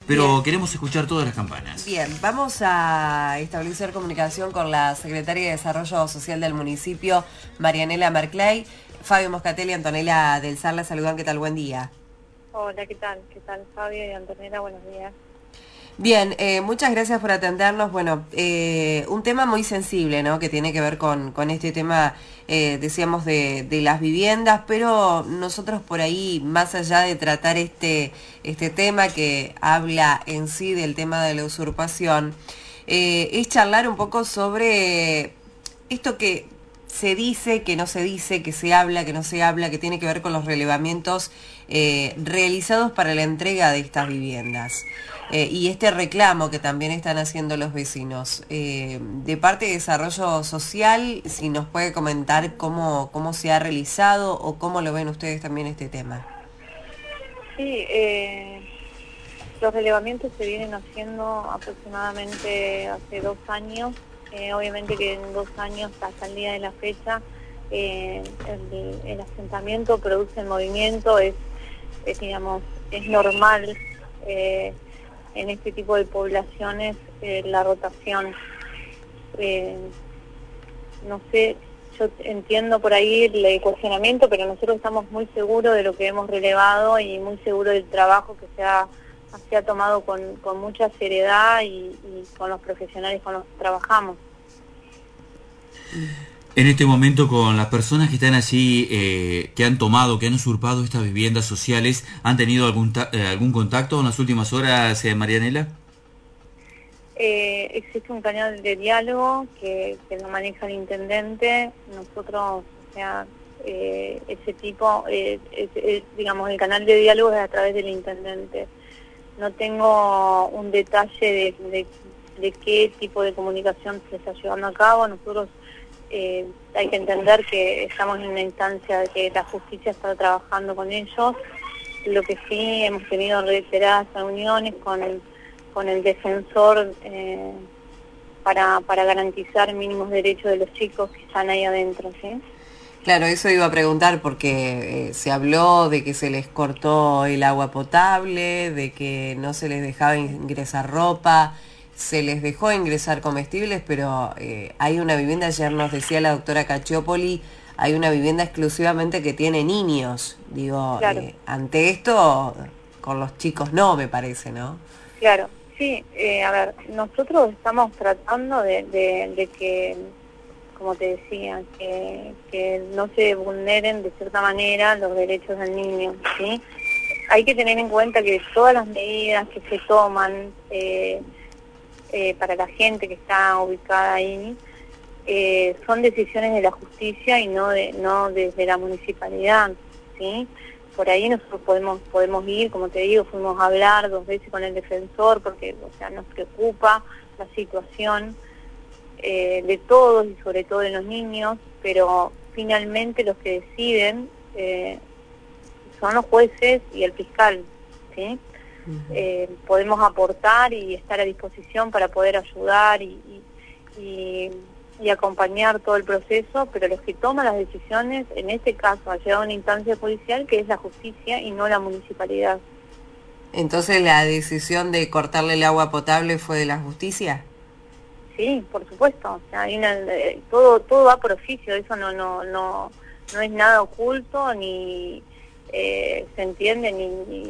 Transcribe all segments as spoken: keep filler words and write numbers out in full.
pero Bien. queremos escuchar todas las campanas. Bien, vamos a establecer comunicación con la Secretaria de Desarrollo Social del municipio, Marianela Merclay. Fabio Moscatelli y Antonella del S A R la saludan. ¿Qué tal? Buen día. Hola, ¿qué tal? ¿Qué tal, Fabio y Antonella? Buenos días. Bien, eh, muchas gracias por atendernos. Bueno, eh, un tema muy sensible, ¿no? Que tiene que ver con, con este tema, eh, decíamos, de, de las viviendas, pero nosotros por ahí, más allá de tratar este, este tema que habla en sí del tema de la usurpación, eh, es charlar un poco sobre esto que se dice, que no se dice, que se habla, que no se habla, que tiene que ver con los relevamientos eh, realizados para la entrega de estas viviendas. Eh, y este reclamo que también están haciendo los vecinos. Eh, de parte de Desarrollo Social, si nos puede comentar cómo, cómo se ha realizado o cómo lo ven ustedes también este tema. Sí, eh, los relevamientos se vienen haciendo aproximadamente hace dos años. Eh, obviamente que en dos años, hasta el día de la fecha, eh, el, el asentamiento produce el movimiento, es, es digamos, es normal eh, en este tipo de poblaciones eh, la rotación. Eh, no sé, yo entiendo por ahí el cuestionamiento, pero nosotros estamos muy seguros de lo que hemos relevado y muy seguros del trabajo que se ha, se ha tomado con, con mucha seriedad y, y con los profesionales con los que trabajamos. En este momento, con las personas que están allí, eh, que han tomado, que han usurpado estas viviendas sociales, ¿han tenido algún ta- eh, algún contacto en las últimas horas, eh, Marianela? Eh, existe un canal de diálogo que, que lo maneja el intendente. Nosotros, o sea, eh, ese tipo, eh, es, es, digamos, el canal de diálogo es a través del intendente. No tengo un detalle de, de, de qué tipo de comunicación se está llevando a cabo. Nosotros eh, hay que entender que estamos en una instancia de que la justicia está trabajando con ellos. Lo que sí hemos tenido reiteradas reuniones con el, con el defensor eh, para, para garantizar mínimos derechos de los chicos que están ahí adentro, ¿sí? Claro, eso iba a preguntar porque eh, se habló de que se les cortó el agua potable, de que no se les dejaba ingresar ropa, se les dejó ingresar comestibles, pero eh, hay una vivienda, ayer nos decía la doctora Cacciopoli, hay una vivienda exclusivamente que tiene niños. Digo, Claro. eh, ante esto, con los chicos no, me parece, ¿no? Claro, sí, eh, a ver, nosotros estamos tratando de, de, de que, como te decía, que, que no se vulneren de cierta manera los derechos del niño, ¿sí? Hay que tener en cuenta que todas las medidas que se toman eh, eh, para la gente que está ubicada ahí eh, son decisiones de la justicia y no de, no desde la municipalidad, ¿sí? Por ahí nosotros podemos podemos ir, como te digo, fuimos a hablar dos veces con el defensor porque, o sea, nos preocupa la situación eh, de todos y sobre todo de los niños, pero finalmente los que deciden eh, son los jueces y el fiscal, ¿sí? Uh-huh. Eh, podemos aportar y estar a disposición para poder ayudar y, y, y, y acompañar todo el proceso, pero los que toman las decisiones, en este caso, ha llegado a una instancia judicial que es la justicia y no la municipalidad. Entonces, ¿la decisión de cortarle el agua potable fue de la justicia? Sí, por supuesto. O sea, hay una, eh, todo todo va por oficio, eso no no no no es nada oculto ni eh, se entiende ni, ni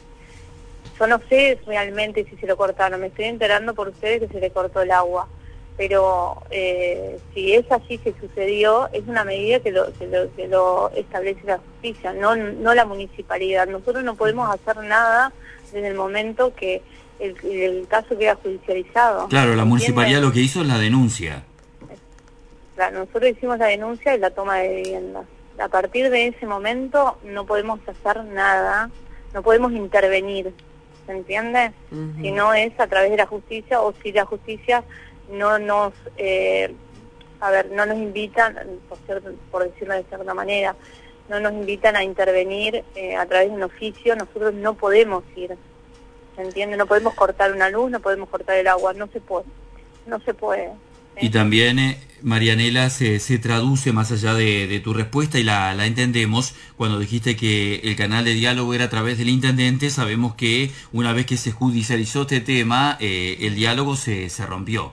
yo no sé realmente si se lo cortaron. Me estoy enterando por ustedes que se le cortó el agua, pero eh, si es así que sucedió, es una medida que lo que lo, que lo establece la justicia, no no la municipalidad. Nosotros no podemos hacer nada desde el momento que el, el caso queda judicializado. Claro, la municipalidad lo que hizo es la denuncia. Claro, nosotros hicimos la denuncia y la toma de vivienda. A partir de ese momento no podemos hacer nada, no podemos intervenir, ¿se entiende? Uh-huh. Si no es a través de la justicia o si la justicia no nos, eh, a ver, no nos invitan, por, cierto, por decirlo de cierta manera, no nos invitan a intervenir eh, a través de un oficio, nosotros no podemos ir. ¿Se entiende? No podemos cortar una luz, no podemos cortar el agua, no se puede, no se puede. Y también, eh, Marianela, se, se traduce más allá de, de tu respuesta y la, la entendemos cuando dijiste que el canal de diálogo era a través del intendente. Sabemos que una vez que se judicializó este tema, eh, el diálogo se, se rompió.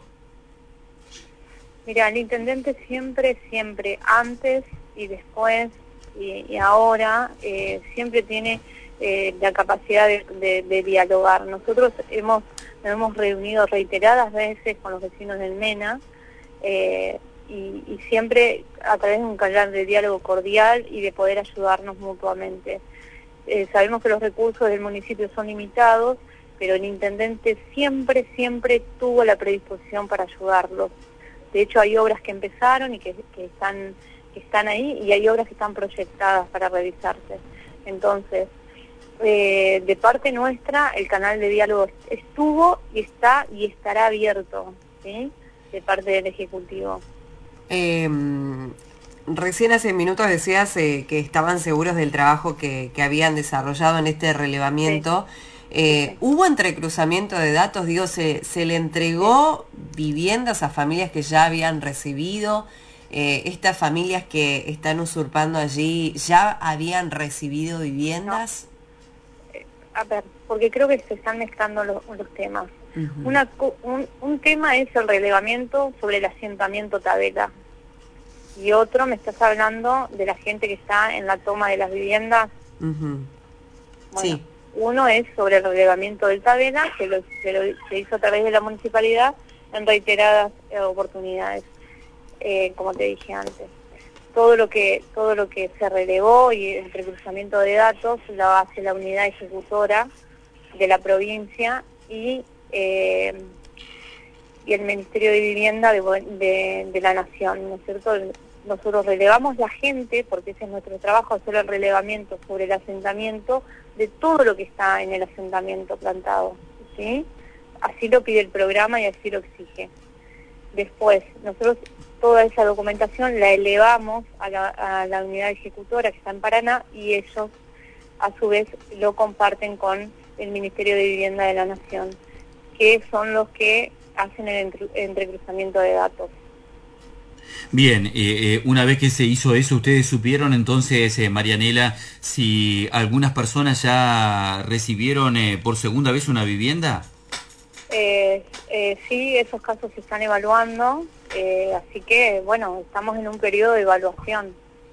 Mira, el intendente siempre, siempre, antes y después y, y ahora, eh, siempre tiene eh, la capacidad de, de, de dialogar. Nosotros hemos, nos hemos reunido reiteradas veces con los vecinos del MENA, eh, y, y siempre a través de un canal de diálogo cordial y de poder ayudarnos mutuamente. Eh, sabemos que los recursos del municipio son limitados, pero el intendente siempre, siempre tuvo la predisposición para ayudarlos. De hecho, hay obras que empezaron y que, que, están, que están ahí, y hay obras que están proyectadas para realizarse. Entonces, eh, de parte nuestra, el canal de diálogo estuvo y está y estará abierto, ¿sí?, de parte del Ejecutivo. Eh, recién hace minutos decías eh, que estaban seguros del trabajo que, que habían desarrollado en este relevamiento. Sí. Eh, sí. ¿Hubo entrecruzamiento de datos? Digo, ¿se, se le entregó viviendas a familias que ya habían recibido? Eh, ¿Estas familias que están usurpando allí ya habían recibido viviendas? No. Eh, a ver, porque creo que se están mezclando los, los temas. Uh-huh. Una, un, un tema es el relevamiento sobre el asentamiento Tabela, y otro me estás hablando de la gente que está en la toma de las viviendas. Uh-huh. Bueno, sí. Uno es sobre el relevamiento del Tabela, que lo, que lo se hizo a través de la municipalidad en reiteradas eh, oportunidades, eh, como te dije antes. Todo lo que todo lo que se relevó y el recruzamiento de datos lo hace la unidad ejecutora de la provincia y eh, y el Ministerio de Vivienda de, de, de la Nación, ¿no es cierto? Nosotros relevamos la gente, porque ese es nuestro trabajo, hacer el relevamiento sobre el asentamiento de todo lo que está en el asentamiento plantado, ¿sí? Así lo pide el programa y así lo exige. Después, nosotros toda esa documentación la elevamos a la, a la unidad ejecutora que está en Paraná, y ellos a su vez lo comparten con el Ministerio de Vivienda de la Nación, que son los que hacen el entre, entrecruzamiento de datos. Bien, eh, eh, una vez que se hizo eso, ¿ustedes supieron entonces, eh, Marianela, si algunas personas ya recibieron eh, por segunda vez una vivienda? Eh, eh, sí, esos casos se están evaluando, eh, así que, bueno, estamos en un periodo de evaluación.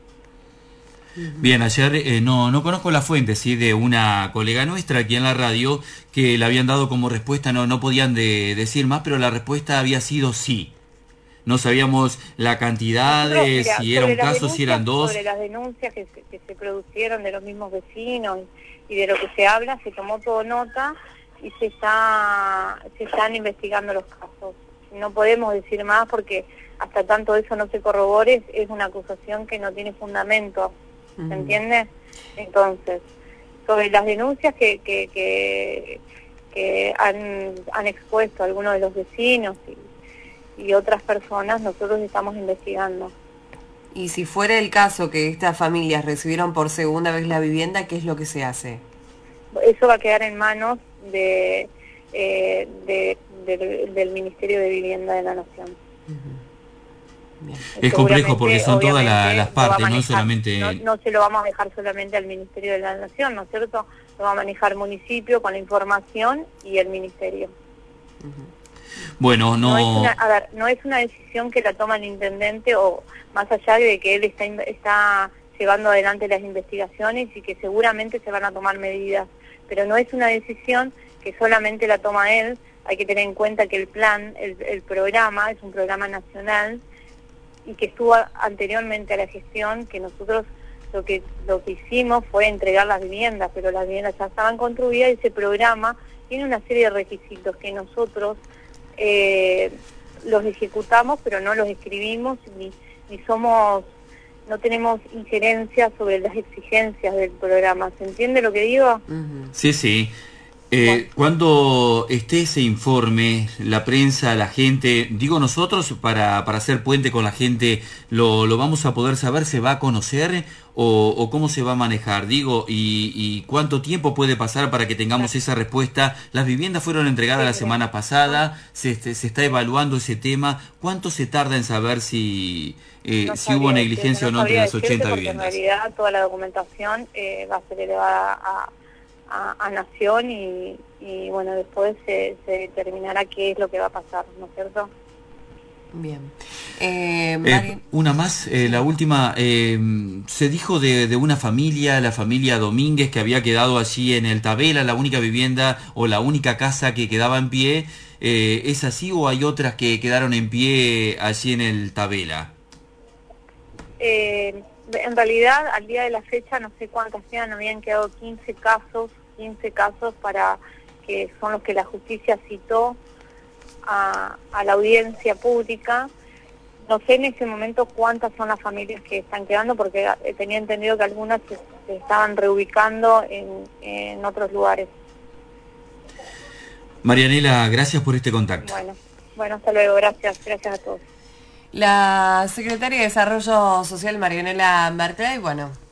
Bien, ayer eh, no no conozco la fuente, sí, de una colega nuestra aquí en la radio, que le habían dado como respuesta, no no podían de, decir más, pero la respuesta había sido sí. No sabíamos la cantidad, de mira, si era un caso, si eran dos. Sobre las denuncias que se, que se produjeron de los mismos vecinos y de lo que se habla, se tomó todo nota y se está se están investigando los casos. No podemos decir más porque hasta tanto eso no se corrobore, es una acusación que no tiene fundamento, ¿se uh-huh. entiende? Entonces, sobre las denuncias que que, que, que han, han expuesto algunos de los vecinos y y otras personas, nosotros estamos investigando. Y si fuera el caso que estas familias recibieron por segunda vez la vivienda, ¿qué es lo que se hace? Eso va a quedar en manos de, eh, de, de del Ministerio de Vivienda de la Nación. Uh-huh. Bien. Es complejo porque son todas la, las partes, manejar, no solamente... No, no se lo vamos a dejar solamente al Ministerio de la Nación, ¿no es cierto? Lo va a manejar el municipio con la información y el Ministerio. Uh-huh. Bueno, no... No es una, a ver, no es una decisión que la toma el intendente, o más allá de que él está, está llevando adelante las investigaciones y que seguramente se van a tomar medidas, pero no es una decisión que solamente la toma él. Hay que tener en cuenta que el plan, el, el programa, es un programa nacional y que estuvo anteriormente a la gestión, que nosotros lo que, lo que hicimos fue entregar las viviendas, pero las viviendas ya estaban construidas y ese programa tiene una serie de requisitos que nosotros Eh, los ejecutamos, pero no los escribimos, ni, ni somos, no tenemos injerencia sobre las exigencias del programa. ¿Se entiende lo que digo? Uh-huh. Sí, sí. Eh, cuando esté ese informe, la prensa, la gente, digo nosotros, para, para hacer puente con la gente, ¿lo, lo vamos a poder saber? ¿Se va a conocer? O, ¿O cómo se va a manejar? Digo, y, ¿y cuánto tiempo puede pasar para que tengamos esa respuesta? Las viviendas fueron entregadas la semana pasada, se, se está evaluando ese tema. ¿Cuánto se tarda en saber si, eh, No si hubo sabría negligencia decirte, o no no entre las sabría decirte ochenta porque viviendas? En realidad toda la documentación eh, va a ser elevada a, a, a Nación y, y bueno, después se, se determinará qué es lo que va a pasar, ¿no es cierto? Bien. Eh, Eh, una más, eh, la última, eh, se dijo de, de una familia, la familia Domínguez, que había quedado allí en el Tabela, la única vivienda o la única casa que quedaba en pie. Eh, ¿Es así o hay otras que quedaron en pie allí en el Tabela? Eh, en realidad, al día de la fecha, no sé cuántas quedan, habían quedado quince casos, quince casos para que son los que la justicia citó a, a la audiencia pública. No sé en ese momento cuántas son las familias que están quedando, porque tenía entendido que algunas se, se estaban reubicando en, en otros lugares. Marianela, gracias por este contacto. Bueno, bueno, hasta luego, gracias, gracias a todos. La secretaria de Desarrollo Social, Marianela Barclay, bueno,